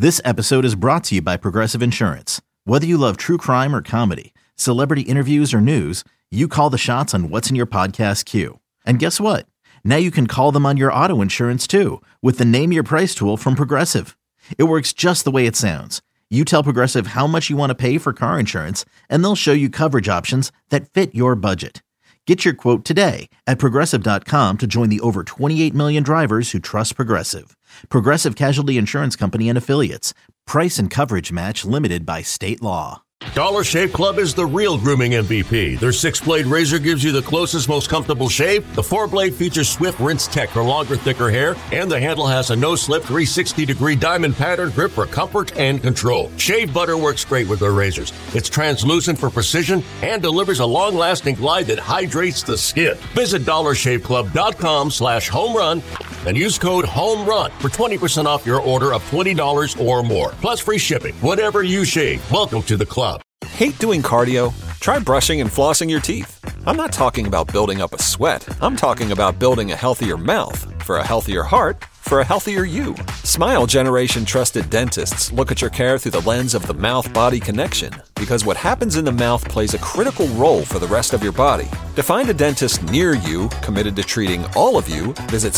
This episode is brought to you by Progressive Insurance. Whether you love true crime or comedy, celebrity interviews or news, you call the shots on what's in your podcast queue. And guess what? Now you can call them on your auto insurance too with the Name Your Price tool from Progressive. It works just the way it sounds. You tell Progressive how much you want to pay for car insurance, and they'll show you coverage options that fit your budget. Get your quote today at Progressive.com to join the over 28 million drivers who trust Progressive. Progressive Casualty Insurance Company and Affiliates. Price and coverage match limited by state law. Dollar Shave Club is the real grooming MVP. Their 6-blade razor gives you the closest, most comfortable shave. The 4-blade features swift rinse tech for longer, thicker hair. And the handle has a no-slip 360-degree diamond pattern grip for comfort and control. Shave butter works great with their razors. It's translucent for precision and delivers a long-lasting glide that hydrates the skin. Visit DollarShaveClub.com/homerun and use code HOMERUN for 20% off your order of $20 or more. Plus free shipping. Whatever you shave, welcome to the club. Hate doing cardio? Try brushing and flossing your teeth. I'm not talking about building up a sweat. I'm talking about building a healthier mouth for a healthier heart for a healthier you. Smile Generation trusted dentists look at your care through the lens of the mouth-body connection because what happens in the mouth plays a critical role for the rest of your body. To find a dentist near you committed to treating all of you, visit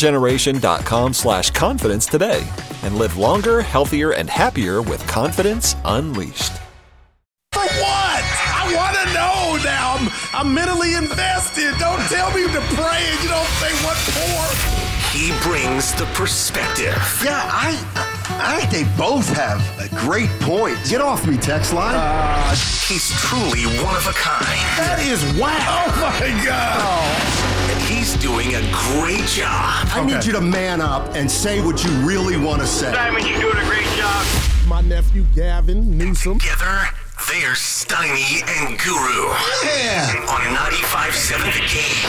smilegeneration.com/confidence today and live longer, healthier, and happier with confidence unleashed. For what? I want to know now. I'm mentally invested. Don't tell me to pray and you don't say what for. He brings the perspective. Yeah, I think they both have a great point. Get off me, text line. He's truly one of a kind. That is wow. Oh, my God. And he's doing a great job. I need you to man up and say what you really want to say. Simon, you're doing a great job. My nephew, Gavin Newsom. Together, they're Steiny and Guru. Yeah. On 95.7 The Game.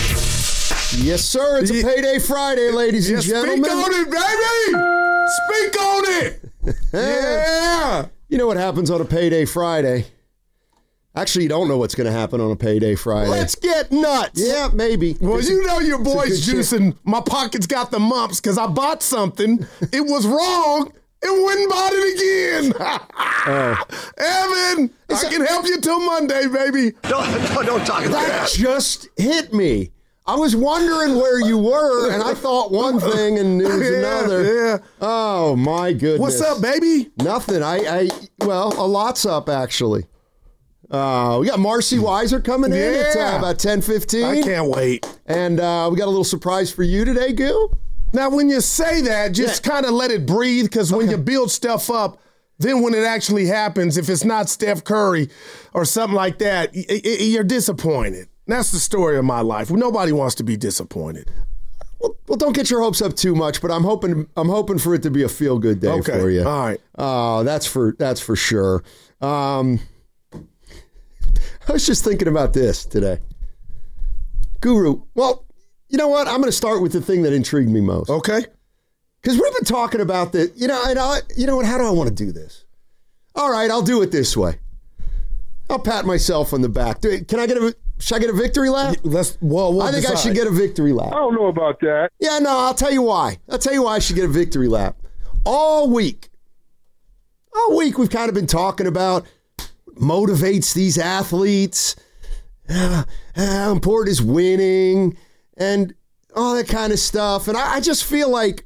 Yes, sir. It's a payday Friday, ladies and gentlemen. Speak on it, baby. Speak on it. Yeah. You know what happens on a payday Friday? Actually, you don't know what's going to happen on a payday Friday. Let's get nuts. Yeah, maybe. Well, you know your boy's juicing. My pocket's got the mumps because I bought something. It was wrong. And went and bought it again. Evan, I can help you till Monday, baby. Don't talk about that. Just hit me. I was wondering where you were, and I thought one thing and it was another. Yeah. Oh, my goodness. What's up, baby? Nothing. Well, a lot's up, actually. We got Marcy Weiser coming in at about 10:15. I can't wait. And we got a little surprise for you today, Gil. Now, when you say that, just kind of let it breathe, because when you build stuff up, then when it actually happens, if it's not Steph Curry or something like that, you're disappointed. That's the story of my life. Nobody wants to be disappointed. Well, don't get your hopes up too much, but I'm hoping for it to be a feel-good day for you. All right. That's for sure. I was just thinking about this today. Guru, well, you know what? I'm going to start with the thing that intrigued me most. Okay. Because we've been talking about the, you know what? How do I want to do this? All right, I'll do it this way. I'll pat myself on the back. Should I get a victory lap? We'll I think decide. I should get a victory lap. I don't know about that. Yeah, no, I'll tell you why. I should get a victory lap. All week we've kind of been talking about motivates these athletes, how important is winning, and all that kind of stuff. And I just feel like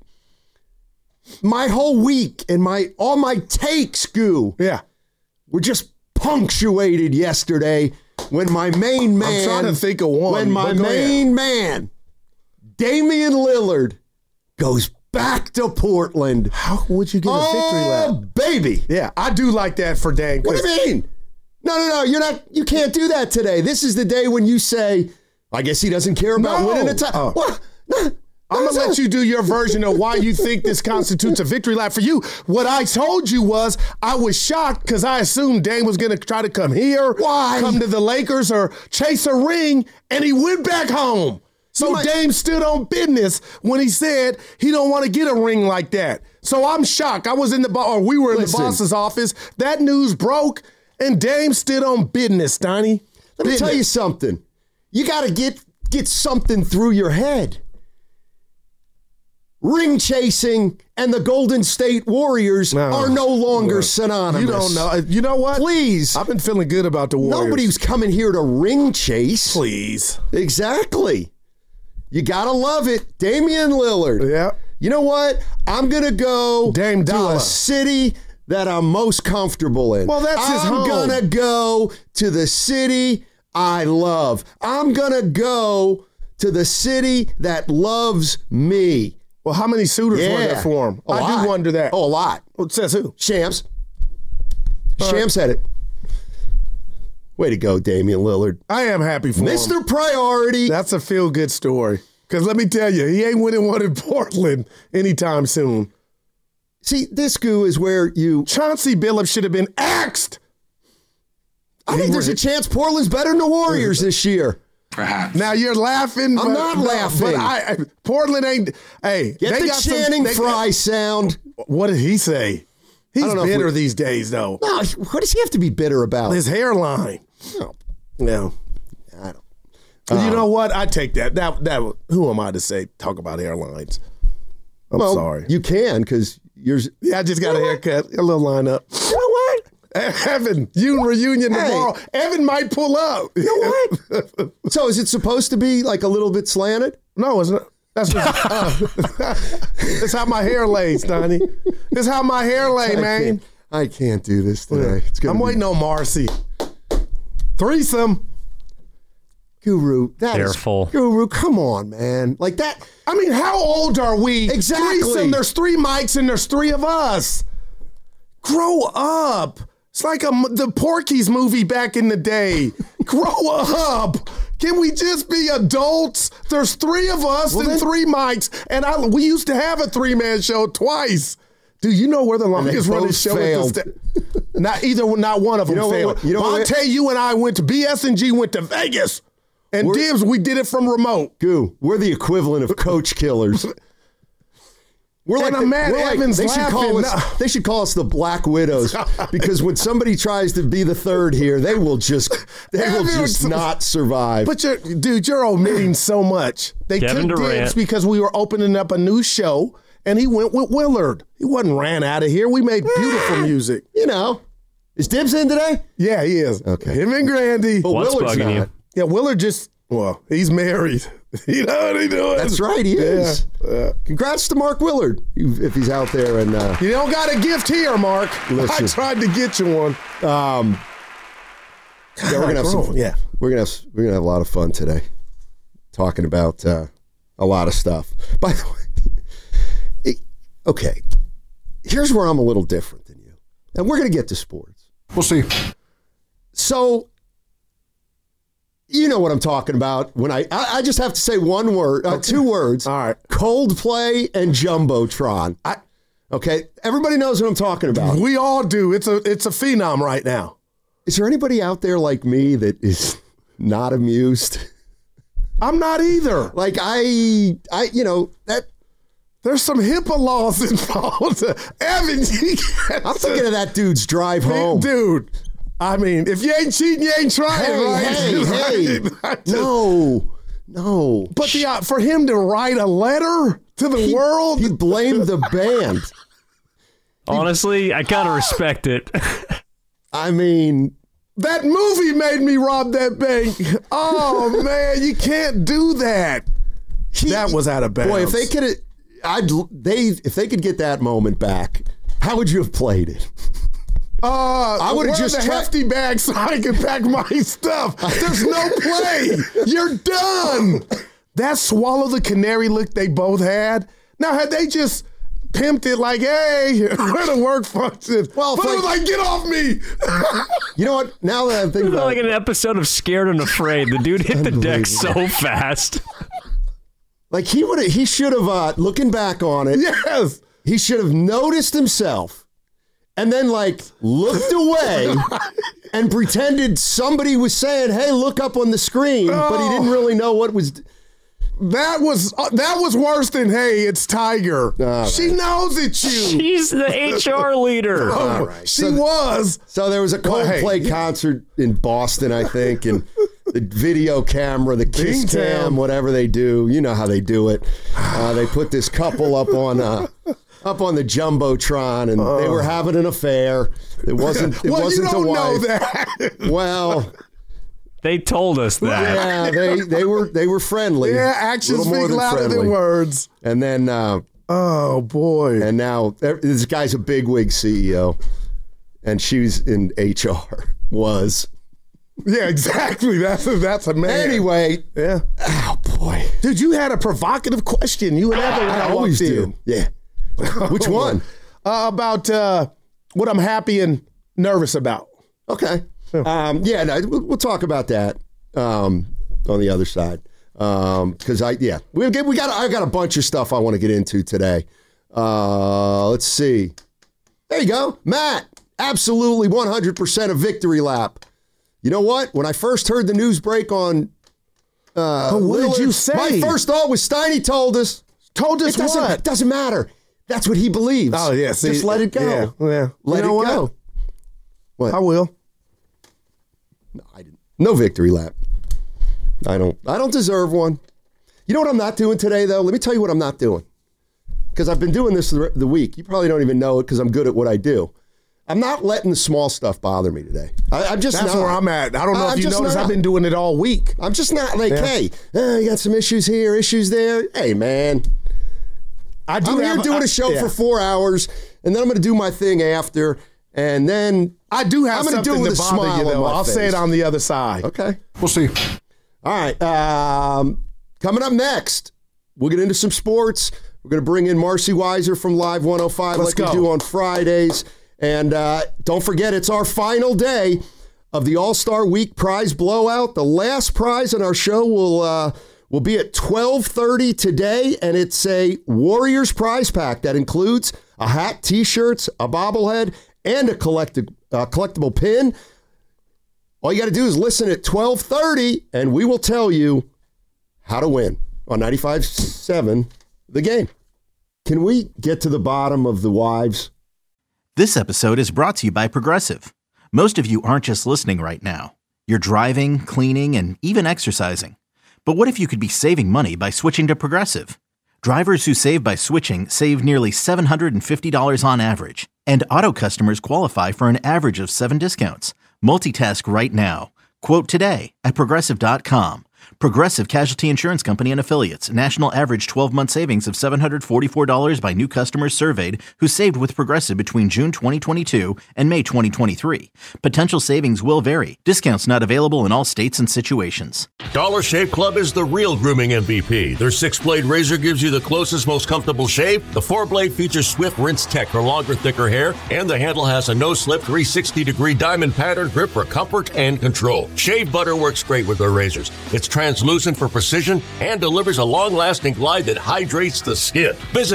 my whole week and all my takes, were just punctuated yesterday when my main man. I'm trying to think of one. When my main man, Damian Lillard, goes back to Portland. How would you get a victory lap? Oh, baby. Yeah, I do like that for Dame. What do you mean? No, you can't do that today. This is the day when you say, I guess he doesn't care about winning a title. What? No, I'm going to let you do your version of why you think this constitutes a victory lap for you. What I told you was I was shocked because I assumed Dame was going to try to come here, come to the Lakers, or chase a ring, and he went back home. So Dame stood on business when he said he don't want to get a ring like that. So I'm shocked. I was in the we were in the boss's office. That news broke, and Dame stood on business, Steiny. Let me tell you something. You got to get something through your head. ring chasing and the Golden State Warriors are no longer synonymous. You don't know. You know what? Please. I've been feeling good about the Warriors. Nobody's coming here to ring chase. Please. Exactly. You got to love it. Damian Lillard. Yeah. You know what? I'm going to go Dame to Dollar. a city that I'm most comfortable in. Well, that's his home. I'm going to go to the city I love. I'm going to go to the city that loves me. Well, how many suitors were there for him? I do wonder that. Oh, a lot. Well, it says who? Shams. Shams said it. Way to go, Damian Lillard. I am happy for him. Mr. Priority. That's a feel-good story. Because let me tell you, he ain't winning one in Portland anytime soon. See, this goo is where you... Chauncey Billups should have been axed. I think there's a chance Portland's better than the Warriors this year. Perhaps. Now you're laughing. I'm not laughing. But Portland ain't. Hey, Get they the got Channing Frye sound. What did he say? He's don't know if bitter these days, though. No, what does he have to be bitter about? His hairline. No. No. I don't. You know what? I take that. That. Who am I to say talk about hairlines? I'm sorry. You can because yours. Yeah, I just got a haircut. A little line up. You know what? Evan, you reunion tomorrow. Evan might pull up. You know what? So is it supposed to be like a little bit slanted? No, it's not. That's how my hair lays, Donnie. It's how my hair lay, man. I can't do this today. I'm waiting on Marcy. Threesome. Guru, Careful. Guru, come on, man. Like that. I mean, how old are we? Exactly. Threesome, there's 3 mics and there's 3 of us. Grow up. It's like the Porky's movie back in the day. Grow up. Can we just be adults? There's 3 of us and 3 mics, and we used to have a 3-man show twice. Dude, you know where the longest running show is? Not one of them failed. Vontae, you and I went to BS&G, went to Vegas, and Dibs, we did it from remote. Goo, we're the equivalent of coach killers. We're and I'm mad Evans laughing. They should call us the Black Widows because when somebody tries to be the third here, they will just not survive. But you're omitting so much. They Kevin took Durant. Dibs because we were opening up a new show, and he went with Willard. He wasn't ran out of here. We made beautiful music. You know, is Dibs in today? Yeah, he is. Okay, him and Grandy. But What's Willard's bugging not. you? Yeah, Willard he's married. You know what he's doing? That's right, he is. Yeah. Congrats to Mark Willard if he's out there. And You don't got a gift here, Mark. Listen. I tried to get you one. yeah, we're gonna have some. Yeah, we're gonna have a lot of fun today, talking about a lot of stuff. By the way, okay, here's where I'm a little different than you, and we're gonna get to sports. We'll see. So. You know what I'm talking about when I just have to say one word, 2 words. All right. Coldplay and Jumbotron. Okay, everybody knows what I'm talking about. We all do. It's a phenom right now. Is there anybody out there like me that is not amused? I'm not either. Like I that. There's some HIPAA laws involved. Evan, I'm thinking of that dude's drive home. Dude. I mean, if you ain't cheating, you ain't trying, right? Hey. No. But for him to write a letter to the world. He blamed the band. Honestly, I kind of respect it. I mean. That movie made me rob that bank. Oh, man, you can't do that. That was out of bounds. Boy, if they could if they could get that moment back, how would you have played it? I would have just the hefty bag so I could pack my stuff. There's no play. You're done. That swallow the canary look they both had. Now, had they just pimped it like, hey, where the work function? Well, but it was like, get off me. You know what? Now that I'm thinking about like an episode of Scared and Afraid. The dude hit the deck so fast. Like he should have, looking back on it. Yes. He should have noticed himself. And then, looked away and pretended somebody was saying, hey, look up on the screen, but he didn't really know what was... That was worse than, hey, it's Tiger. She knows it's you. She's the HR leader. Right. She was. So there was a Coldplay concert in Boston, I think, and the video camera, the kiss cam, whatever they do. You know how they do it. They put this couple up on the Jumbotron, and they were having an affair. It wasn't the wife. You don't know that. Well, they told us that. Yeah, they were friendly. Yeah, actions speak louder than words. And then, oh boy! And now this guy's a bigwig CEO, and she's in HR. Was. Yeah, exactly. That's a man. Anyway, yeah. Oh boy, dude, you had a provocative question. You and Evan, I always do. Yeah. Which one? About what I'm happy and nervous about. Okay. We'll talk about that on the other side. Because I got a bunch of stuff I want to get into today. Let's see. There you go, Matt. Absolutely 100% a victory lap. You know what? When I first heard the news break on what did you say? My first thought was Steiny told us. Told us what? It doesn't matter. That's what he believes. Oh, yeah. Just let it go. Yeah. Let it go. What? I will. No, I didn't. No victory lap. I don't deserve one. You know what I'm not doing today, though? Let me tell you what I'm not doing. Because I've been doing this the week. You probably don't even know it because I'm good at what I do. I'm not letting the small stuff bother me today. That's where I'm at. I don't know if you noticed. I've been doing it all week. I'm just not like, hey, you got some issues here, issues there. Hey, man. I'm here doing a show for 4 hours, and then I'm going to do my thing after, and then I do have I'm something to bother you, though. I'll say it on the other side. Okay. We'll see. All right. Coming up next, we'll get into some sports. We're going to bring in Marcy Weiser from Live 105 we do on Fridays. And don't forget, it's our final day of the All-Star Week prize blowout. The last prize on our show will be at 12:30 today, and it's a Warriors prize pack that includes a hat, T-shirts, a bobblehead, and a collectible pin. All you got to do is listen at 12:30, and we will tell you how to win on 95.7 The Game. Can we get to the bottom of the wives? This episode is brought to you by Progressive. Most of you aren't just listening right now. You're driving, cleaning, and even exercising. But what if you could be saving money by switching to Progressive? Drivers who save by switching save nearly $750 on average. And auto customers qualify for an average of 7 discounts. Multitask right now. Quote today at Progressive.com. Progressive Casualty Insurance Company and Affiliates. National average 12-month savings of $744 by new customers surveyed who saved with Progressive between June 2022 and May 2023. Potential savings will vary. Discounts not available in all states and situations. Dollar Shave Club is the real grooming MVP. Their 6-blade razor gives you the closest, most comfortable shave. The 4-blade features swift rinse tech for longer, thicker hair. And the handle has a no-slip 360-degree diamond pattern grip for comfort and control. Shave butter works great with their razors. It's translucent for precision and delivers a long-lasting glide that hydrates the skin. Visit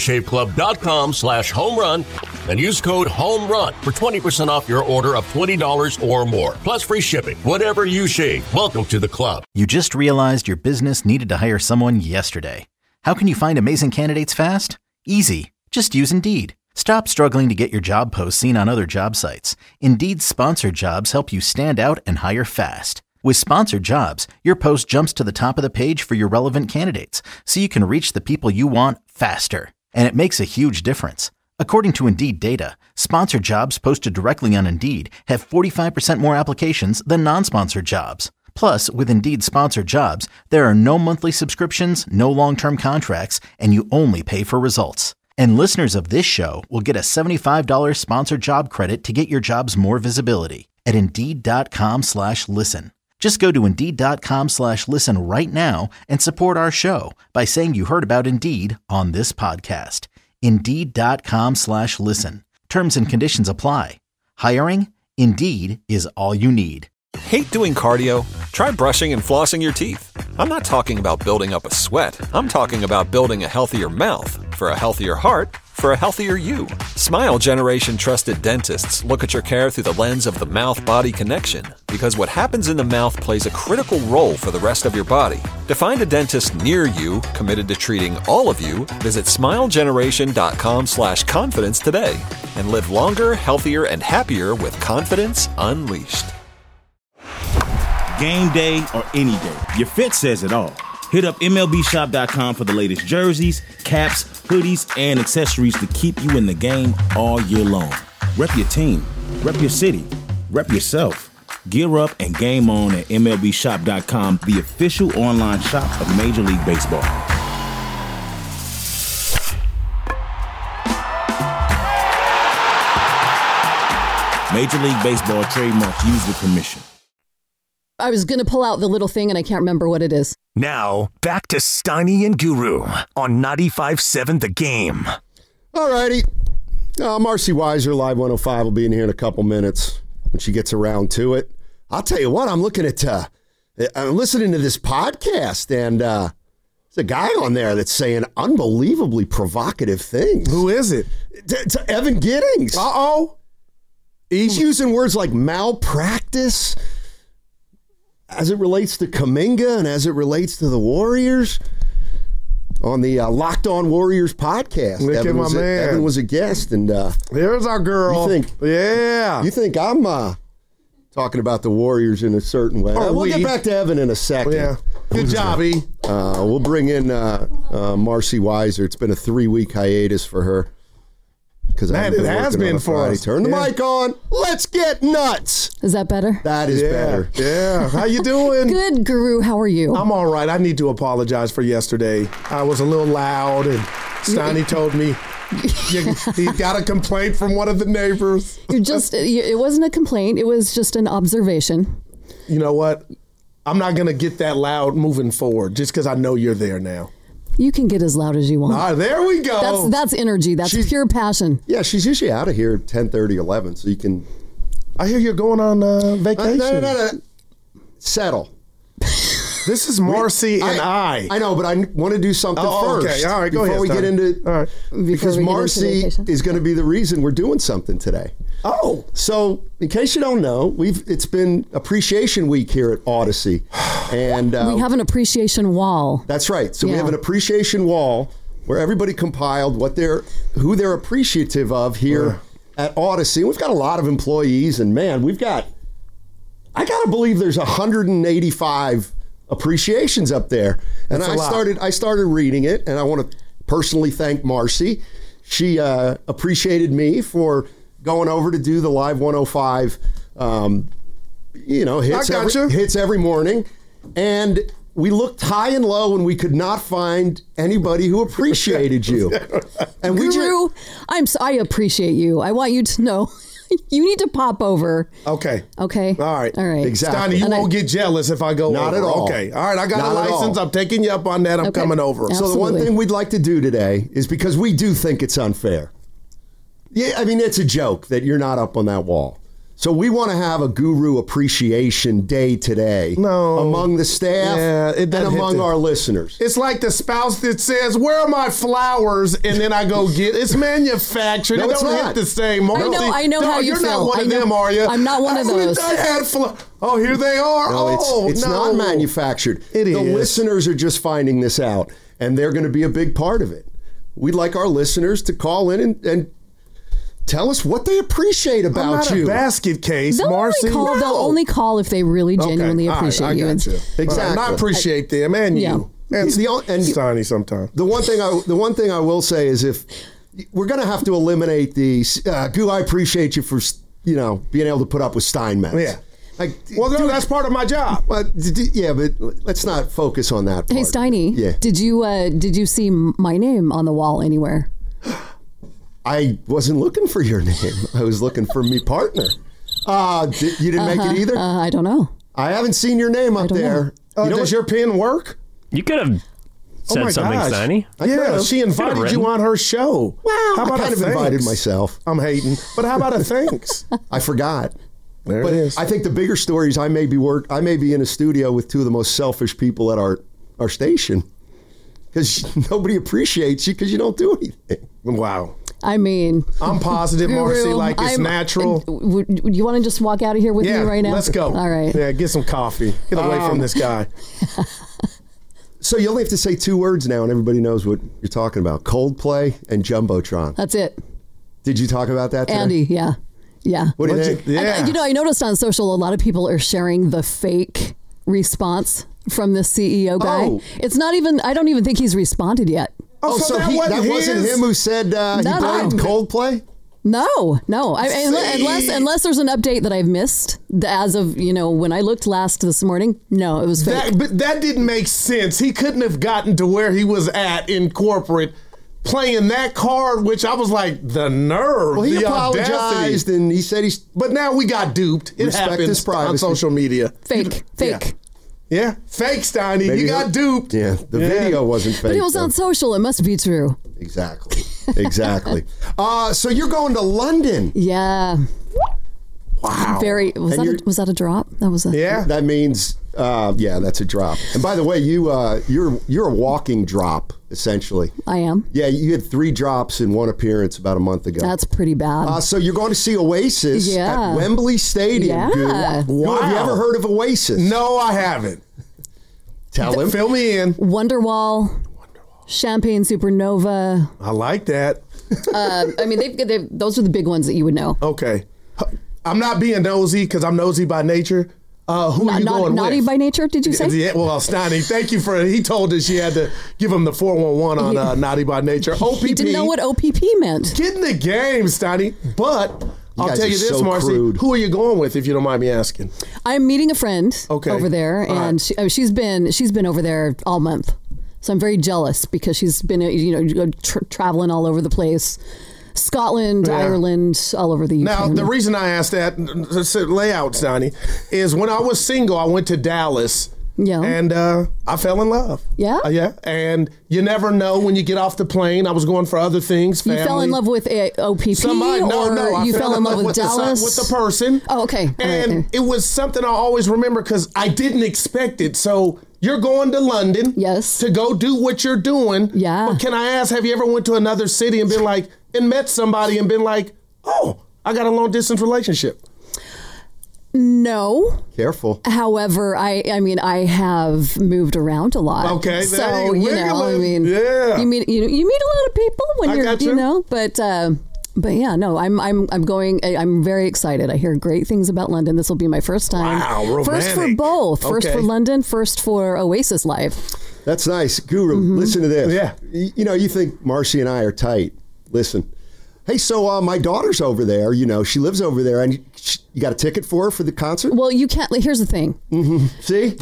DollarShaveClub.com/homerun and use code HOMERUN for 20% off your order of $20 or more. Plus free shipping. Whatever you shave, welcome to the club. You just realized your business needed to hire someone yesterday. How can you find amazing candidates fast? Easy. Just use Indeed. Stop struggling to get your job posts seen on other job sites. Indeed's sponsored jobs help you stand out and hire fast. With sponsored jobs, your post jumps to the top of the page for your relevant candidates, so you can reach the people you want faster. And it makes a huge difference. According to Indeed data, sponsored jobs posted directly on Indeed have 45% more applications than non-sponsored jobs. Plus, with Indeed sponsored jobs, there are no monthly subscriptions, no long-term contracts, and you only pay for results. And listeners of this show will get a $75 sponsored job credit to get your jobs more visibility at Indeed.com/listen. Just go to Indeed.com/listen right now and support our show by saying you heard about Indeed on this podcast. Indeed.com/listen. Terms and conditions apply. Hiring? Indeed is all you need. Hate doing cardio? Try brushing and flossing your teeth. I'm not talking about building up a sweat. I'm talking about building a healthier mouth. For a healthier heart, for a healthier you. Smile Generation trusted dentists look at your care through the lens of the mouth-body connection, because what happens in the mouth plays a critical role for the rest of your body. To find a dentist near you committed to treating all of you, visit smilegeneration.com/confidence today and live longer, healthier, and happier with confidence unleashed. Game day or any day, your fit says it all. Hit up MLBshop.com for the latest jerseys, caps, hoodies, and accessories to keep you in the game all year long. Rep your team, rep your city, rep yourself. Gear up and game on at MLBshop.com, the official online shop of Major League Baseball. Major League Baseball trademarks used with permission. I was going to pull out the little thing and I can't remember what it is. Now, back to Steiny and Guru on 95.7 The Game. All righty. Marcy Weiser, Live 105, will be in here in a couple minutes when she gets around to it. I'll tell you what, I'm listening to this podcast, and there's a guy on there that's saying unbelievably provocative things. Who is it? To Evan Giddings. Uh-oh. He's using words like malpractice as it relates to Kuminga and as it relates to the Warriors on the Locked On Warriors podcast. Evan was a guest, and there's our girl. You think I'm talking about the Warriors in a certain way? We'll get back to Evan in a second. Yeah, good job, E. We'll bring in Marcy Weiser. It's been a 3-week hiatus for her. Man, it has been for us. Turn the mic on. Let's get nuts. Is that better? That is better. Yeah. How you doing? Good, Guru. How are you? I'm all right. I need to apologize for yesterday. I was a little loud, and Steiny told me he got a complaint from one of the neighbors. It wasn't a complaint. It was just an observation. You know what? I'm not going to get that loud moving forward just because I know you're there now. You can get as loud as you want. There we go. That's energy. That's pure passion. Yeah, she's usually out of here at 10:30, 11, so you can... I hear you're going on vacation. No. Settle. This is Marcy and I. I know, but I want to do something first. Okay, all right, go ahead. Before we get into... All right. Because Marcy is going to be the reason we're doing something today. Oh. So, in case you don't know, it's been Appreciation Week here at Odyssey. And we have an appreciation wall. That's right. So we have an appreciation wall where everybody compiled who they're appreciative of here at Odyssey. We've got a lot of employees, and man, I gotta believe there's 185 appreciations up there. And I started reading it, and I want to personally thank Marcy. She appreciated me for going over to do the Live 105 hits every morning. And we looked high and low, and we could not find anybody who appreciated you. And Guru, I appreciate you. I want you to know you need to pop over. Okay. All right. Exactly. Steiny, you won't get jealous if I go Not over. at all. Okay. All right. I got a license. I'm taking you up on that. I'm coming over. Absolutely. So the one thing we'd like to do today is, because we do think it's unfair. Yeah, I mean, it's a joke that you're not up on that wall. So we want to have a Guru Appreciation Day today among the staff and among our listeners. It's like the spouse that says, "Where are my flowers?" And then I go get it's manufactured. No, it it's don't not. hit the same. I know how you you're feel. Not one of them, are you? I'm not one of those. Here they are. No, it's not manufactured. It is. The listeners are just finding this out, and they're going to be a big part of it. We'd like our listeners to call in and tell us what they appreciate about I'm not you. A basket case, Marcy. They'll only call if they really genuinely appreciate you. I got you. Exactly. And I appreciate them and you. And Steiny sometimes. The one thing I will say is, if we're going to have to eliminate the Goo, I appreciate you for being able to put up with Steinmetz. Yeah. That's part of my job. But let's not focus on that part. Hey, Steiny. Yeah. Did you see my name on the wall anywhere? I wasn't looking for your name. I was looking for me partner. You didn't make it either? I don't know. I haven't seen your name up there. Does your pen work? You could have said something, Steiny. Yeah, she invited you on her show. Well, how about I kind of invited myself. I'm hating. But how about a thanks? I forgot. There it is. I think the bigger story is I may be in a studio with two of the most selfish people at our station, because nobody appreciates you because you don't do anything. Wow. I mean, I'm positive, Marcy, like it's natural. You want to just walk out of here with me right now? Let's go. All right. Yeah, get some coffee. Get away from this guy. So you only have to say 2 words now, and everybody knows what you're talking about. Coldplay and Jumbotron. That's it. Did you talk about that today? Andy, yeah. What do you think? I noticed on social a lot of people are sharing the fake response from the CEO guy. Oh. It's not even, I don't even think he's responded yet. Oh, so that wasn't him who said he blamed Coldplay? No. Unless there's an update that I've missed as of, when I looked last this morning. No, it was fake. But that didn't make sense. He couldn't have gotten to where he was at in corporate playing that card, which I was like, the nerve, well, he the apologized audacity. and he said But now we got duped. It happens his privacy on social media. Fake. Yeah, fake, Steiny. You got duped. Yeah, the video wasn't fake. But it was on social. It must be true. Exactly. So you're going to London. Yeah. Wow. Was that a drop? That was a. Yeah. That means, that's a drop. And by the way, you're a walking drop, essentially. I am. Yeah, you had 3 drops in one appearance about a month ago. That's pretty bad. So you're going to see Oasis at Wembley Stadium. Yeah. Wow. Have you ever heard of Oasis? No, I haven't. Tell him. Fill me in. Wonderwall. Champagne Supernova. I like that. Those are the big ones that you would know. Okay. I'm not being nosy because I'm nosy by nature. Who are you going with? Naughty by nature, did you say? Yeah, well, Steiny, thank you he told us she had to give him the 411 on Naughty by Nature. OPP. He didn't know what OPP meant. Get in the game, Steiny. But I'll tell you this, Marcy. Crude. Who are you going with, if you don't mind me asking? I'm meeting a friend over there, and she's been over there all month. So I'm very jealous because she's been, traveling all over the place. Scotland, Ireland, all over the UK. Now, the reason I asked that, lay out, Steiny, is when I was single, I went to Dallas. Yeah. And I fell in love. Yeah? Yeah. And you never know when you get off the plane. I was going for other things, family. You fell in love with OPP? No. You fell in love with Dallas? With the person. Oh, okay. And it was something I always remember because I didn't expect it. So you're going to London. Yes. To go do what you're doing. Yeah. But can I ask, have you ever went to another city and been like, and met somebody and been like, oh, I got a long distance relationship? No. Careful. However, I have moved around a lot. Okay. So you meet a lot of people when But yeah, no, I'm going. I'm very excited. I hear great things about London. This will be my first time. Wow, romantic. First for both. First for London. First for Oasis Live. That's nice, Guru. Listen to this. Yeah. You think Marcy and I are tight. Listen. Hey, so my daughter's over there. She lives over there, and you got a ticket for her for the concert? Well, you can't. Here's the thing. See,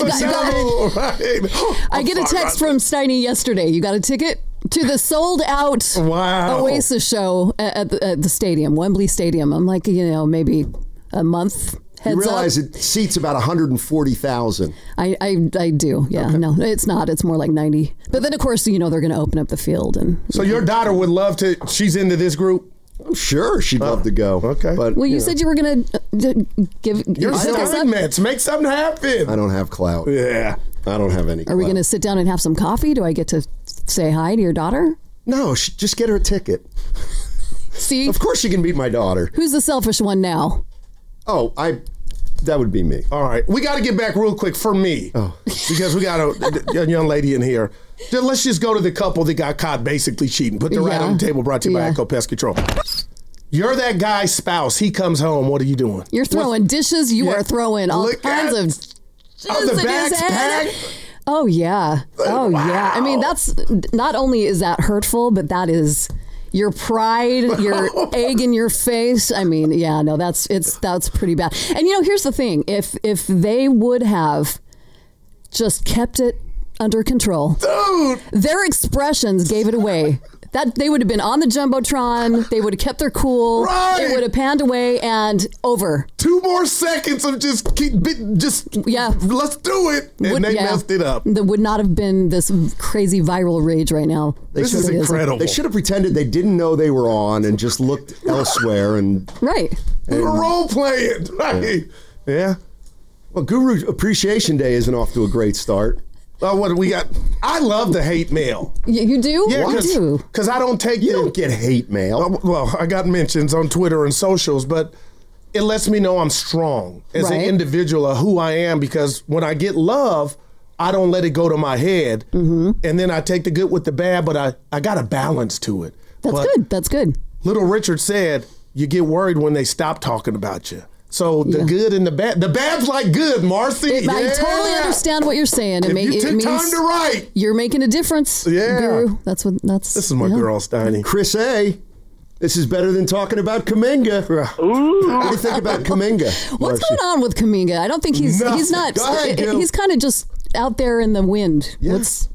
I get a text from Steiny yesterday. You got a ticket to the sold out Oasis show at the stadium, Wembley Stadium. I'm like, maybe a month. You realize it seats about 140,000. I do. Yeah. Okay. No, it's not. It's more like 90. But then, of course, they're going to open up the field. So your daughter would love to. She's into this group? I'm sure she'd love to go. Okay. But, you said you were going to give. Your segments. Make something happen. I don't have clout. Yeah. I don't have any clout. Are we going to sit down and have some coffee? Do I get to say hi to your daughter? No, just get her a ticket. See? Of course you can meet my daughter. Who's the selfish one now? Oh, that would be me. All right. We got to get back real quick for me. Oh. Because we got a young lady in here. Let's just go to the couple that got caught basically cheating. Put the right on the table, brought to you by Echo Pest Control. You're that guy's spouse. He comes home. What are you doing? You're throwing dishes. You are throwing all kinds of jizz in his head. Oh, yeah. Oh, yeah. I mean, that's not only is that hurtful, but that is your pride, your egg in your face. I mean, yeah, no, that's pretty bad. And here's the thing: if they would have just kept it under control, dude, their expressions gave it away. That they would have been on the Jumbotron. They would have kept their cool. Right. It would have panned away and over. 2 more seconds of let's do it. And they messed it up. There would not have been this crazy viral rage right now. This is incredible. They should have pretended they didn't know they were on and just looked elsewhere. And right. We were role playing. Right. Yeah. Well, Guru Appreciation Day isn't off to a great start. What do we got? I love the hate mail. You do? Yeah, because I don't take. You don't get hate mail. Well, I got mentions on Twitter and socials, but it lets me know I'm strong as an individual of who I am. Because when I get love, I don't let it go to my head, and then I take the good with the bad. But I got a balance to it. That's good. That's good. Little Richard said, "You get worried when they stop talking about you." So the good and the bad. The bad's like good, Marcy. I totally understand what you're saying. If you took time to write, you're making a difference. Yeah. Guru. That's. This is my girl, Steiny. Chris A., this is better than talking about Kuminga. What do you think about Kuminga? What's going on with Kuminga? I don't think he's not. Go ahead, Gil. He's kind of just out there in the wind. Yes.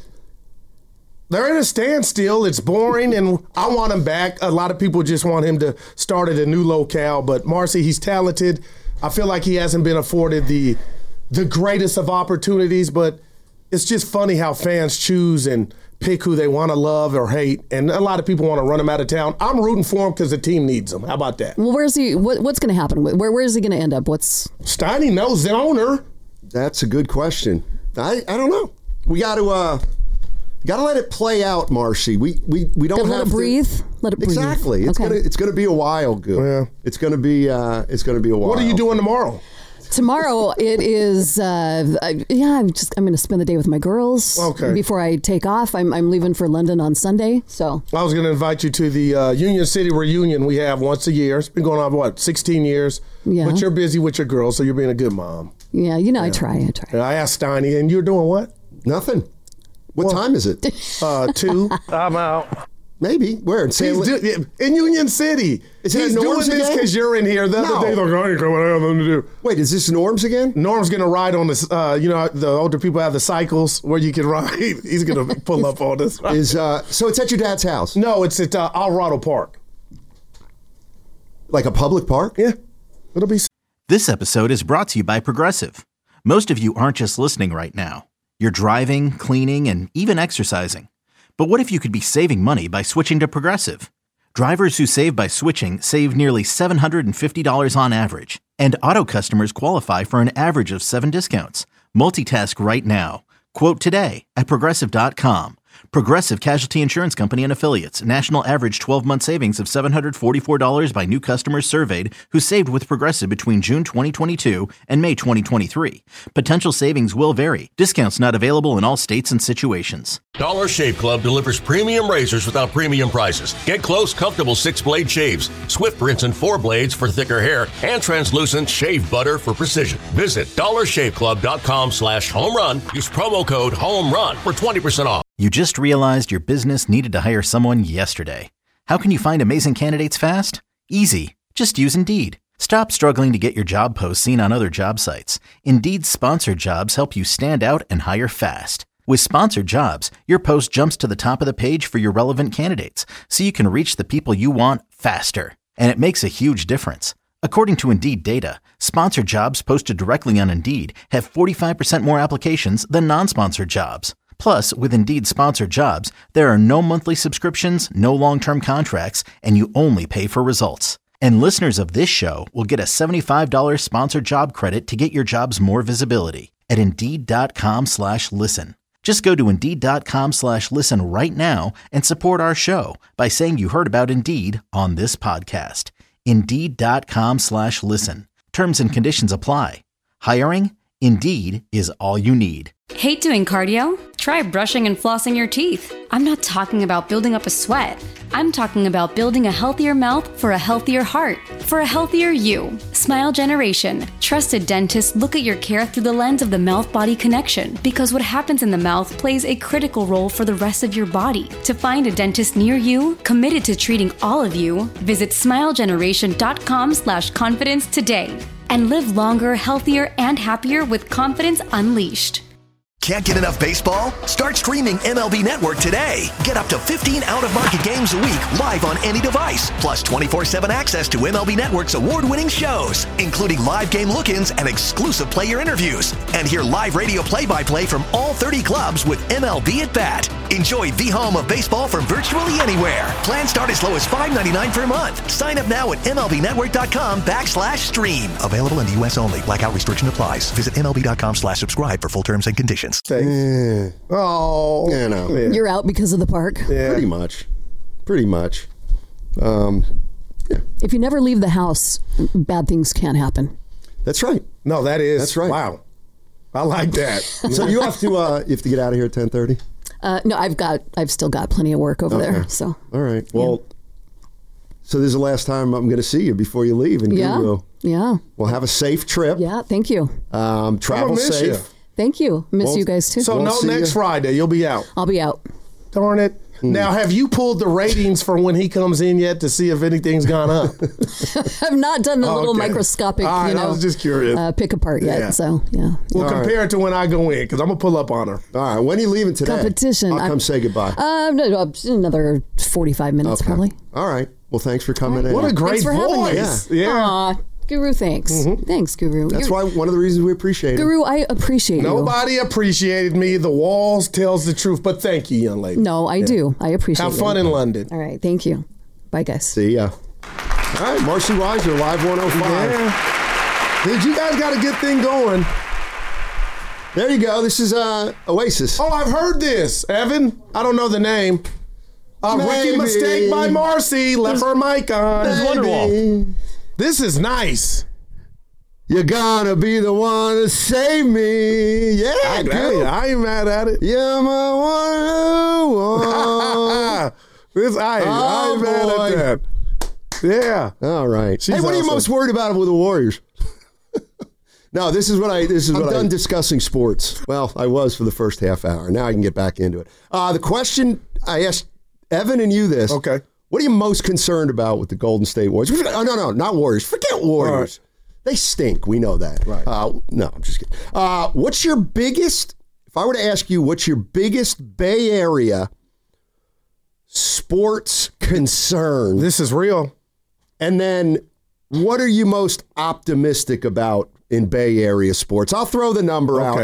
They're in a standstill. It's boring, and I want him back. A lot of people just want him to start at a new locale. But Marcy, he's talented. I feel like he hasn't been afforded the greatest of opportunities, but it's just funny how fans choose and pick who they want to love or hate, and a lot of people want to run him out of town. I'm rooting for him because the team needs him. How about that? Well, where's he? What's going to happen? Where is he going to end up? Steiny knows the owner. That's a good question. I don't know. We got to let it play out, Marcy. We don't have let it breathe. Let it breathe. Exactly. It's gonna be a while, Gil. Yeah. It's gonna be a while. What are you doing tomorrow? Tomorrow it is. I'm going to spend the day with my girls. Okay. Before I take off, I'm leaving for London on Sunday. So I was going to invite you to the Union City reunion we have once a year. It's been going on 16 years. Yeah. But you're busy with your girls, so you're being a good mom. Yeah, I try. I asked Steiny, and you're doing what? Nothing. What time is it? 2. I'm out. Maybe. Where? In Union City. He's doing this because you're in here. The other day, they're going, I ain't coming. I have nothing to do. Wait, is this Norm's again? Norm's going to ride on this. The older people have the cycles where you can ride. He's going to pull up on this. So it's at your dad's house? No, it's at Alvarado Park. Like a public park? Yeah. It'll be. This episode is brought to you by Progressive. Most of you aren't just listening right now. You're driving, cleaning, and even exercising. But what if you could be saving money by switching to Progressive? Drivers who save by switching save nearly $750 on average. And auto customers qualify for an average of 7 discounts. Multitask right now. Quote today at Progressive.com. Progressive Casualty Insurance Company and Affiliates. National average 12-month savings of $744 by new customers surveyed who saved with Progressive between June 2022 and May 2023. Potential savings will vary. Discounts not available in all states and situations. Dollar Shave Club delivers premium razors without premium prices. Get close, comfortable 6-blade shaves, Swift rinse and 4 blades for thicker hair, and translucent shave butter for precision. Visit dollarshaveclub.com/home-run. Use promo code HOME-RUN for 20% off. You just realized your business needed to hire someone yesterday. How can you find amazing candidates fast? Easy. Just use Indeed. Stop struggling to get your job posts seen on other job sites. Indeed's sponsored jobs help you stand out and hire fast. With sponsored jobs, your post jumps to the top of the page for your relevant candidates, so you can reach the people you want faster. And it makes a huge difference. According to Indeed data, sponsored jobs posted directly on Indeed have 45% more applications than non-sponsored jobs. Plus, with Indeed sponsored jobs, there are no monthly subscriptions, no long-term contracts, and you only pay for results. And listeners of this show will get a $75 sponsored job credit to get your jobs more visibility at Indeed.com/listen. Just go to Indeed.com/listen right now and support our show by saying you heard about Indeed on this podcast. Indeed.com/listen. Terms and conditions apply. Hiring? Indeed is all you need. Hate doing cardio? Try brushing and flossing your teeth. I'm not talking about building up a sweat. I'm talking about building a healthier mouth for a healthier heart, for a healthier you. Smile Generation. Trusted dentists look at your care through the lens of the mouth-body connection, because what happens in the mouth plays a critical role for the rest of your body. To find a dentist near you, committed to treating all of you, visit smilegeneration.com/confidence today. And live longer, healthier, and happier with Confidence Unleashed. Can't get enough baseball? Start streaming MLB Network today. Get up to 15 out-of-market games a week live on any device, plus 24/7 access to MLB Network's award-winning shows, including live game look-ins and exclusive player interviews. And hear live radio play-by-play from all 30 clubs with MLB at Bat. Enjoy the home of baseball from virtually anywhere. Plans start as low as $5.99 per month. Sign up now at MLBnetwork.com/stream. Available in the U.S. only. Blackout restriction applies. Visit MLB.com/subscribe for full terms and conditions. Oh, You're out because of the park. Yeah. Pretty much. If you never leave the house, bad things can't happen. That's right. No, that's right. Wow, I like that. So you have to get out of here at 10:30. No, I've still got plenty of work over there. So all right. Well, So this is the last time I'm going to see you before you leave in Guru. Yeah. Well, have a safe trip. Yeah, thank you. Travel safe. You. Thank you. Miss you guys too. So next Friday, you'll be out. I'll be out. Darn it. Now, have you pulled the ratings for when he comes in yet to see if anything's gone up? I've not done the little microscopic, I was just curious. Pick apart yet. Yeah. So, yeah. We'll compare it to when I go in, because I'm going to pull up on her. All right. When are you leaving today? Competition. I'll come say goodbye. Another 45 minutes, probably. All right. Well, thanks for coming in. What a great voice. Yeah. Aw, Guru, thanks. Thanks, Guru. That's why one of the reasons we appreciate it. Guru, I appreciate you. Nobody appreciated me. The walls tells the truth. But thank you, young lady. No, I do. I appreciate it. Have fun in London. All right. Thank you. Bye, guys. See ya. All right. Marcy Weiser, Live 105. Yeah. Dude, you guys got a good thing going. There you go. This is Oasis. Oh, I've heard this. Evan, I don't know the name. Rookie Mistake by Marcy. Left her mic on. It's Wonderwall. This is nice. You're gonna be the one to save me. Yeah, I ain't mad at it. You're my one. I ain't mad at that. Yeah. All right. She's what are you awesome. most worried about with the Warriors? No, I'm done discussing sports. Well, I was for the first half hour. Now I can get back into it. The question I asked Evan and you this. Okay. What are you most concerned about with the Golden State Warriors? Oh, no, not Warriors. Forget Warriors. Right. They stink. We know that. Right. No, I'm just kidding. What's your biggest, if I were to ask you, what's your biggest Bay Area sports concern? This is real. And then what are you most optimistic about in Bay Area sports? I'll throw the number out,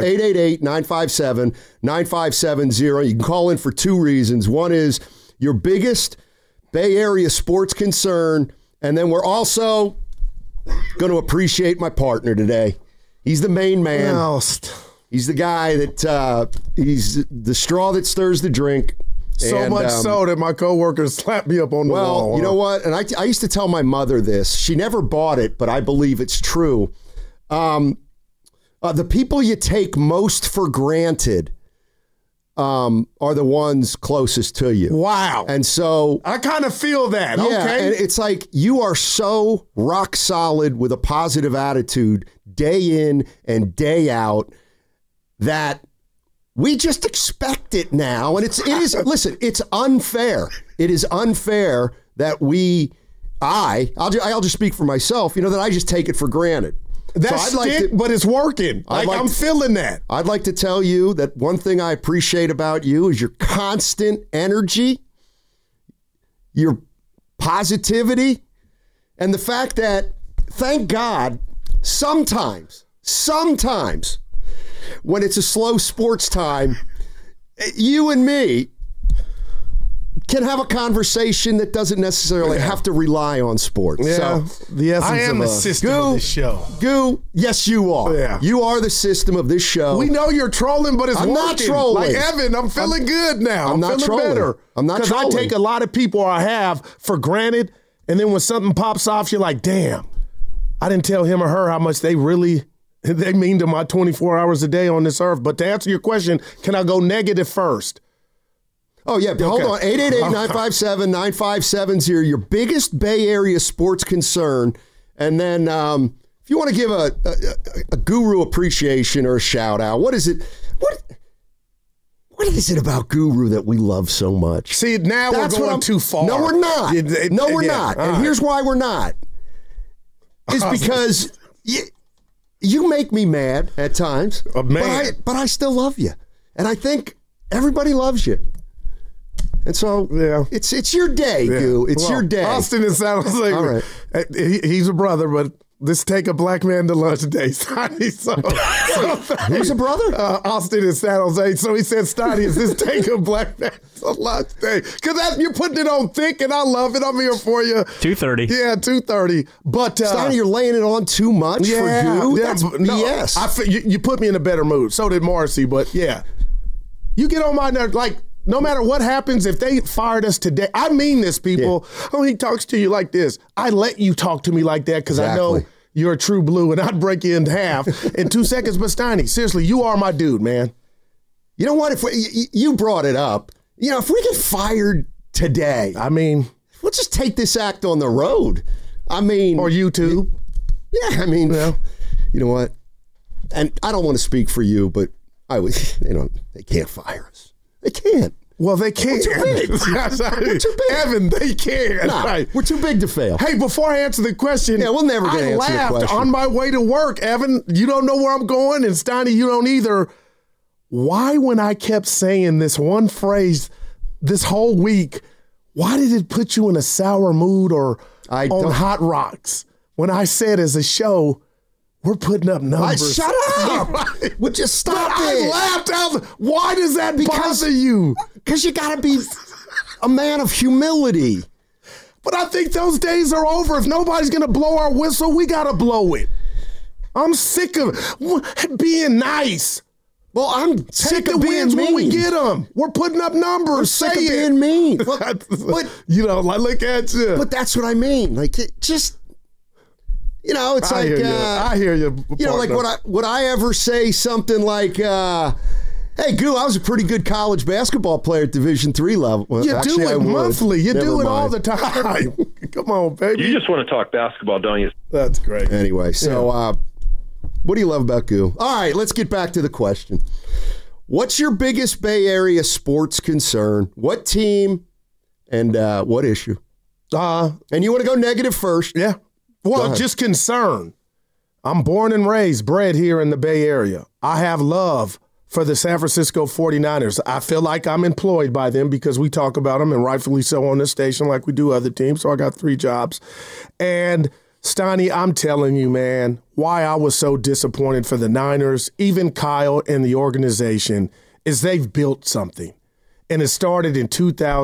888-957-9570. You can call in for two reasons. One is your biggest Bay Area sports concern, and then we're also going to appreciate my partner today. He's the main man. He's the guy that he's the straw that stirs the drink. So much so that my coworkers slapped me up on the wall. Well, you know what? And I used to tell my mother this. She never bought it, but I believe it's true. The people you take most for granted are the ones closest to you. Wow. And so I kind of feel that. Yeah, okay. And it's like you are so rock solid with a positive attitude day in and day out that we just expect it now. And it is listen, it's unfair. It is unfair that I'll just speak for myself, that I just take it for granted. That's but it's working. I'm feeling that. I'd like to tell you that one thing I appreciate about you is your constant energy, your positivity, and the fact that, thank God, sometimes, when it's a slow sports time, you and me can have a conversation that doesn't necessarily have to rely on sports. Yeah, so, the essence I am the system of this show. Yes, you are. Yeah. You are the system of this show. We know you're trolling, but it's I'm working. not trolling. Like Evan, I'm feeling good now. I'm not feeling trolling. better. I'm not trolling. Because I take a lot of people I have for granted, and then when something pops off, you're like, damn, I didn't tell him or her how much they mean to my 24 hours a day on this earth. But to answer your question, can I go negative first? Oh, yeah. Okay. Hold on. 888-957-9570. Your biggest Bay Area sports concern. And then if you want to give a Guru appreciation or a shout out, what is it? What is it about Guru that we love so much? See, now we're going too far. No, we're not. No, we're not. And here's why we're not. It's because you make me mad at times. But I still love you. And I think everybody loves you. And so it's your day, Goo. It's your day. Austin in San Jose. All right. He's a brother, but this take a black man to lunch day, Stoney. Who's a brother? Austin in San Jose. So he said, Stoney, is this take a black man to lunch day? Because you're putting it on thick, and I love it. I'm here for you. 2:30. Yeah, 2:30. But Stoney, you're laying it on too much for Goo. That's BS. You put me in a better mood. So did Marcy. But yeah, you get on my nerve. Like, no matter what happens, if they fired us today, I mean this, people. Yeah. Oh, he talks to you like this. I let you talk to me like that because I know you're a true blue, and I'd break you in half in 2 seconds. But Steiny, seriously, you are my dude, man. You know what? If you brought it up, if we get fired today, I mean, We'll just take this act on the road. I mean, or YouTube. Yeah, I mean, you know what? And I don't want to speak for you, but they can't fire us. They can't. Well, they can't. We're too big. Evan, they can't. Nah, right. We're too big to fail. Hey, before I answer the question, we'll never get answer the question. I laughed on my way to work, Evan. You don't know where I'm going, and Steiny, you don't either. Why, when I kept saying this one phrase this whole week, why did it put you in a sour mood or on Hot Rocks? When I said as a show, we're putting up numbers. Shut up! We'll just stop it. I laughed out. Why does that bother you? Because you got to be a man of humility. But I think those days are over. If nobody's going to blow our whistle, we got to blow it. I'm sick of being nice. Well, I'm sick of being wins mean. When we get them. We're putting up numbers. I'm sick of being mean. But look at you. But that's what I mean. Like, it's I hear you. Would I ever say something like, hey, Goo, I was a pretty good college basketball player at Division III level. Well, you do it monthly. You do it all the time. Come on, baby. You just want to talk basketball, don't you? That's great. Anyway, so what do you love about Goo? All right, let's get back to the question. What's your biggest Bay Area sports concern? What team and what issue? And you want to go negative first? Yeah. Well, just concern. I'm born and raised, bred here in the Bay Area. I have love for the San Francisco 49ers. I feel like I'm employed by them because we talk about them, and rightfully so, on this station like we do other teams. So I got 3 jobs. And Steiny, I'm telling you, man, why I was so disappointed for the Niners, even Kyle and the organization, is they've built something. And it started in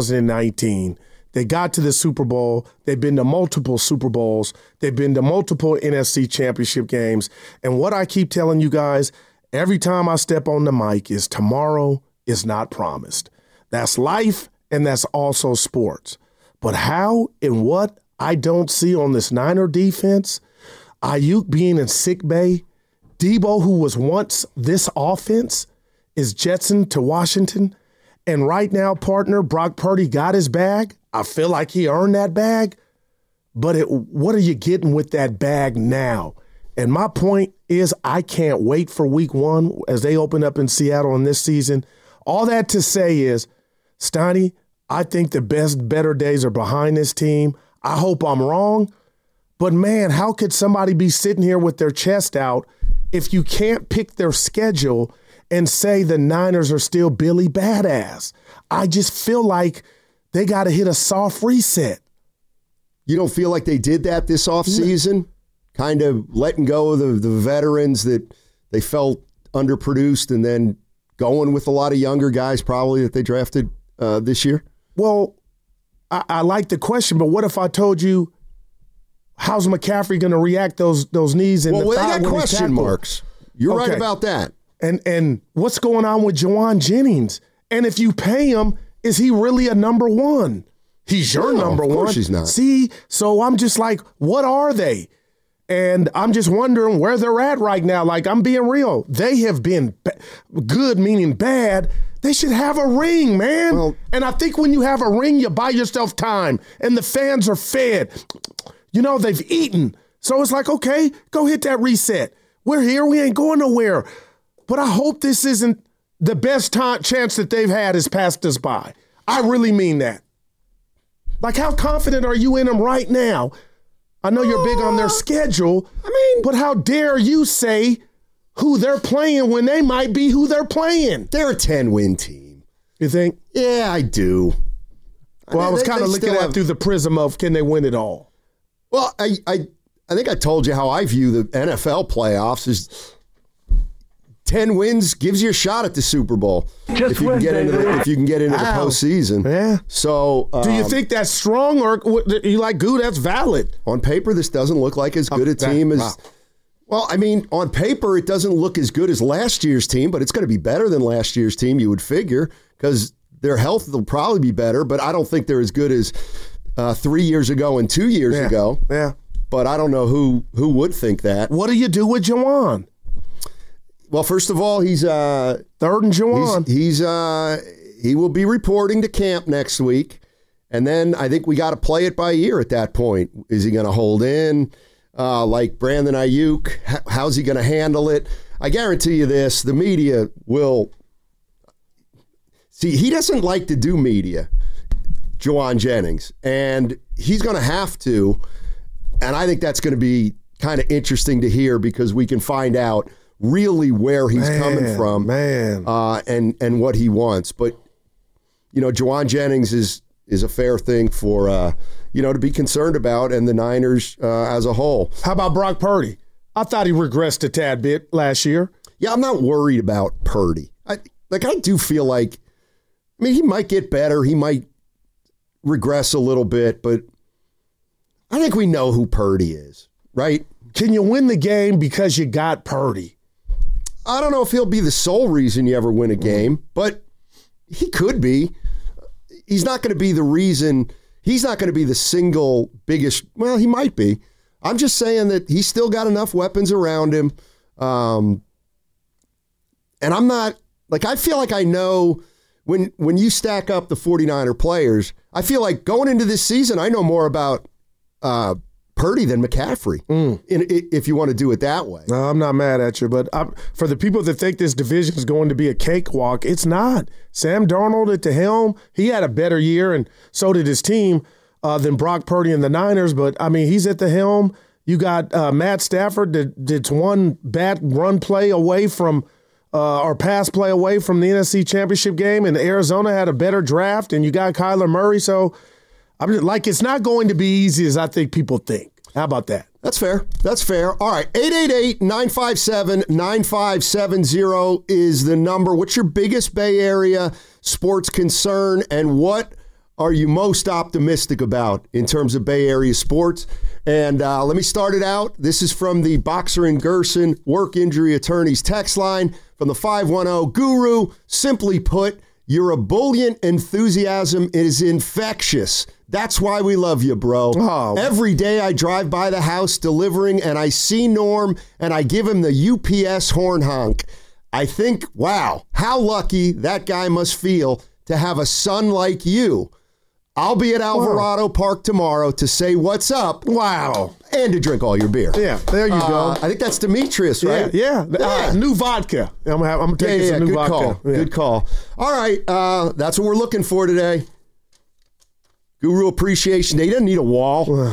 2019. They got to the Super Bowl. They've been to multiple Super Bowls. They've been to multiple NFC championship games. And what I keep telling you guys every time I step on the mic is tomorrow is not promised. That's life, and that's also sports. But how and what I don't see on this Niner defense, Ayuk being in sick bay, Debo, who was once this offense, is jetsoned to Washington. And right now, partner, Brock Purdy got his bag. I feel like he earned that bag. But what are you getting with that bag now? And my point is I can't wait for week 1 as they open up in Seattle in this season. All that to say is, Steiny, I think the better days are behind this team. I hope I'm wrong. But, man, how could somebody be sitting here with their chest out if you can't pick their schedule and say the Niners are still Billy Badass? I just feel like they got to hit a soft reset. You don't feel like they did that this offseason? Kind of letting go of the veterans that they felt underproduced and then going with a lot of younger guys probably that they drafted this year? Well, I like the question, but what if I told you, how's McCaffrey going to react those knees and the thigh? They got question marks. You're right about that. And what's going on with Jawan Jennings? And if you pay him, is he really a number one? He's your number one. Of course he's not. See, so I'm just like, what are they? And I'm just wondering where they're at right now. Like, I'm being real. They have been good, meaning bad. They should have a ring, man. Well, and I think when you have a ring, you buy yourself time. And the fans are fed. You know, they've eaten. So it's like, okay, go hit that reset. We're here. We ain't going nowhere. But I hope this isn't the best chance that they've had has passed us by. I really mean that. Like, how confident are you in them right now? I know you're big on their schedule. But how dare you say who they're playing when they might be who they're playing? They're a 10-win team. You think? Yeah, I do. Well, I was kind of looking at it through the prism of can they win it all? Well, I think I told you how I view the NFL playoffs is 10 wins gives you a shot at the Super Bowl. If you can get into the postseason. Yeah. So do you think that's strong, or you like, Goo, that's valid? On paper, this doesn't look like as good a team as. Wow. Well, I mean, on paper, it doesn't look as good as last year's team, but it's going to be better than last year's team, you would figure, because their health will probably be better, but I don't think they're as good as 3 years ago and 2 years ago. Yeah. But I don't know who would think that. What do you do with Jawan? Well, first of all, he's third and Jawan. He will be reporting to camp next week, And then I think we got to play it by ear at that point. Is he going to hold in like Brandon Ayuk? How's he going to handle it? I guarantee you this, the media will. See, he doesn't like to do media, Jauan Jennings, and he's going to have to. And I think that's going to be kind of interesting to hear because we can find out really where he's coming from and what he wants. But, Jauan Jennings is a fair thing for, to be concerned about, and the Niners as a whole. How about Brock Purdy? I thought he regressed a tad bit last year. Yeah, I'm not worried about Purdy. I do feel like, he might get better. He might regress a little bit, but I think we know who Purdy is, right? Can you win the game because you got Purdy? I don't know if he'll be the sole reason you ever win a game, but he could be. He's not going to be the reason. He's not going to be the single biggest. Well, he might be. I'm just saying that he's still got enough weapons around him. And I'm not, I feel like I know when you stack up the 49er players, I feel like going into this season, I know more about Purdy than McCaffrey, if you want to do it that way. No, I'm not mad at you, but for the people that think this division is going to be a cakewalk, it's not. Sam Darnold at the helm, he had a better year, and so did his team than Brock Purdy and the Niners, but, he's at the helm. You got Matt Stafford that's one bad run play away from or pass play away from the NFC Championship game, and Arizona had a better draft, and you got Kyler Murray, so I'm just, it's not going to be easy as I think people think. How about that? That's fair. All right, 888-957-9570 is the number. What's your biggest Bay Area sports concern, and what are you most optimistic about in terms of Bay Area sports? And let me start it out. This is from the Boxer and Gerson Work Injury Attorneys text line from the 510 Guru. Simply put, your ebullient enthusiasm is infectious. That's why we love you, bro. Oh. Every day I drive by the house delivering and I see Norm and I give him the UPS horn honk. I think, wow, how lucky that guy must feel to have a son like you. I'll be at Alvarado Park tomorrow to say what's up. Wow. And to drink all your beer. Yeah, there you go. I think that's Demetrius, right? Yeah. New vodka. I'm going to take some new vodka. Good call. All right, that's what we're looking for today. Guru Appreciation Day. He doesn't need a wall.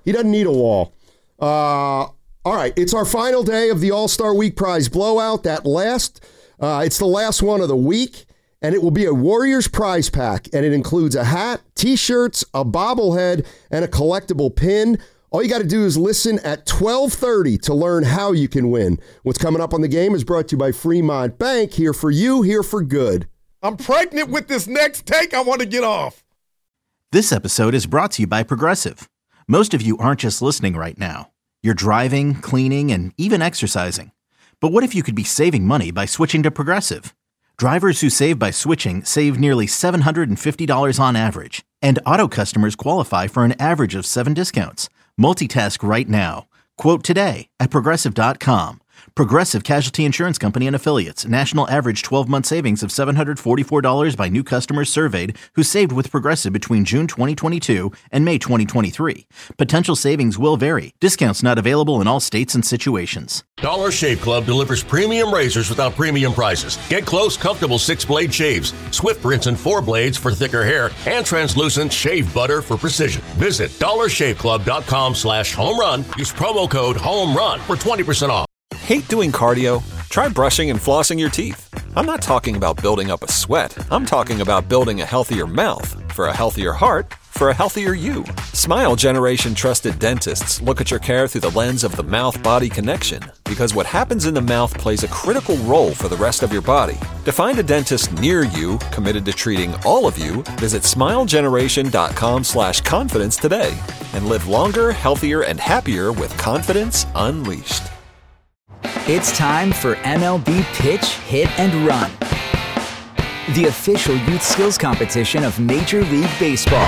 All right, it's our final day of the All-Star Week prize blowout. It's the last one of the week. And it will be a Warriors prize pack, and it includes a hat, T-shirts, a bobblehead, and a collectible pin. All you got to do is listen at 12:30 to learn how you can win. What's coming up on the game is brought to you by Fremont Bank. Here for you, here for good. I'm pregnant with this next take. I want to get off. This episode is brought to you by Progressive. Most of you aren't just listening right now. You're driving, cleaning, and even exercising. But what if you could be saving money by switching to Progressive? Drivers who save by switching save nearly $750 on average, and auto customers qualify for an average of 7 discounts. Multitask right now. Quote today at Progressive.com. Progressive Casualty Insurance Company and Affiliates. National average 12-month savings of $744 by new customers surveyed who saved with Progressive between June 2022 and May 2023. Potential savings will vary. Discounts not available in all states and situations. Dollar Shave Club delivers premium razors without premium prices. Get close, comfortable 6-blade shaves, swift rinse and 4 blades for thicker hair, and translucent shave butter for precision. Visit dollarshaveclub.com/home-run. Use promo code HOME-RUN for 20% off. Hate doing cardio? Try brushing and flossing your teeth. I'm not talking about building up a sweat. I'm talking about building a healthier mouth for a healthier heart for a healthier you. Smile Generation trusted dentists look at your care through the lens of the mouth-body connection, because what happens in the mouth plays a critical role for the rest of your body. To find a dentist near you committed to treating all of you, visit smilegeneration.com/confidence today and live longer, healthier, and happier with confidence unleashed. It's time for MLB Pitch, Hit, and Run, the official youth skills competition of Major League Baseball.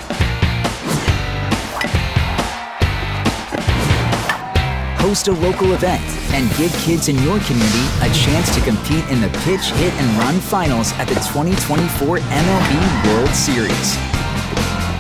Host a local event and give kids in your community a chance to compete in the Pitch, Hit, and Run finals at the 2024 MLB World Series.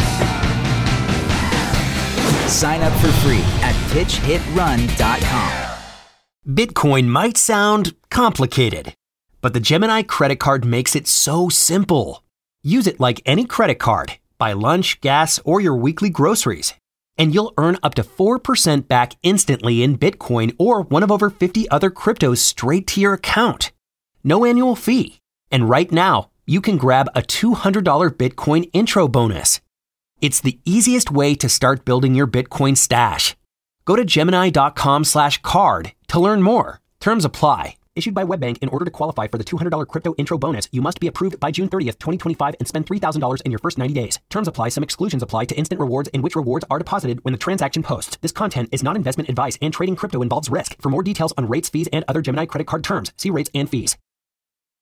Sign up for free at pitchhitrun.com. Bitcoin might sound complicated, but the Gemini credit card makes it so simple. Use it like any credit card. Buy lunch, gas, or your weekly groceries, and you'll earn up to 4% back instantly in Bitcoin or one of over 50 other cryptos straight to your account. No annual fee. And right now, you can grab a $200 Bitcoin intro bonus. It's the easiest way to start building your Bitcoin stash. Go to Gemini.com/card to learn more. Terms apply. Issued by WebBank. In order to qualify for the $200 crypto intro bonus, you must be approved by June 30th, 2025 and spend $3,000 in your first 90 days. Terms apply. Some exclusions apply to instant rewards in which rewards are deposited when the transaction posts. This content is not investment advice and trading crypto involves risk. For more details on rates, fees, and other Gemini credit card terms, see rates and fees.